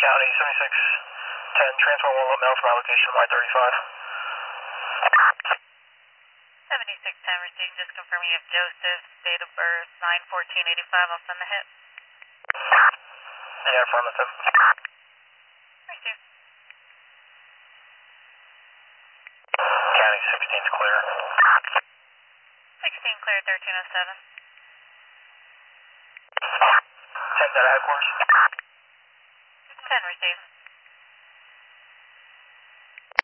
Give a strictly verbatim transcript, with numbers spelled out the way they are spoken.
County, seventy-six ten, transfer one mail from my location, Y thirty-five. seventy-six ten, received, just confirming you have Joseph, date of birth, nine fourteen eighty-five, I'll send the hit. Yeah, affirmative. Received. County sixteen's clear. sixteen clear, thirteen oh seven. ten, that headquarters. ten received.